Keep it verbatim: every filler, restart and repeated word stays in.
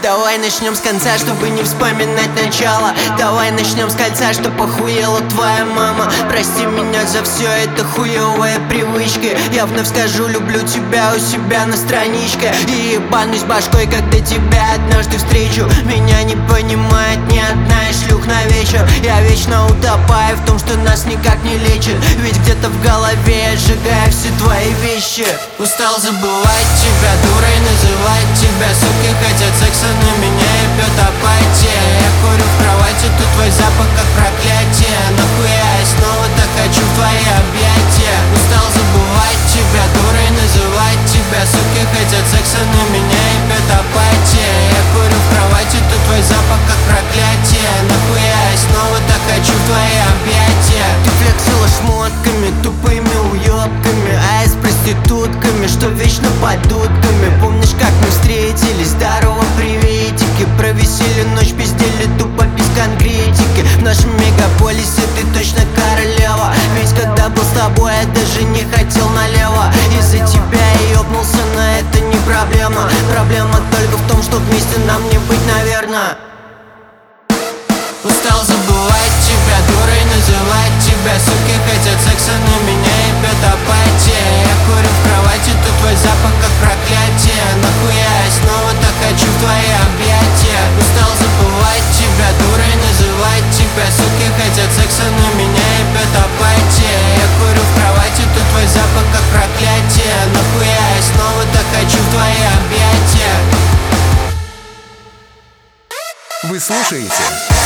Давай начнем с конца, чтобы не вспоминать начало. Давай начнем с кольца, что похуела твоя мама. Прости меня за все это хуевые привычки. Я вновь скажу, люблю тебя у себя на страничке. И ебанусь башкой, когда тебя однажды встречу. Меня не понимает ни одна из шлюх на вечер. Я вечно утопаю в том, что нас никак не лечит. Ведь где-то в голове я сжигаю все твои вещи. Устал забывать тебя, дурой называть тебя. Суки хотят секса, на меня ебет апатия. Я курю в кровати, тут твой запах как проклятие. Нахуя я снова так хочу в твои объятия. Устал забывать тебя, дурой называть тебя. Суки хотят секса, на меня ебет апатия. Я курю в кровати, тут твой запах как проклятие. Нахуя я снова так хочу в твои объятия. Ты флексила шмотками, тупыми уёбками, а я с проститутками, что вечно под дудками. Помнишь, как мы встретились? Здорово, приветики. Провисели ночь, пиздели тупо без конкретики. В нашем мегаполисе ты точно королева. Ведь когда был с тобой, я даже не хотел налево. Из-за тебя я ёбнулся, но это не проблема. Проблема только в том, что вместе нам не быть, наверное. Устал забывать тебя, дурой называть тебя. Суки хотят секса, но меня ебет апатия. Я курю в кровати, тут твой запах как проклятие. Нахуя я снова так хочу в твои объятия. Устал забывать тебя, дурой называть тебя. Суки хотят секса, но меня ебет апатия. Я курю в кровати, тут твой запах как проклятие. Нахуя я снова так хочу в твои объятия. Вы слушаете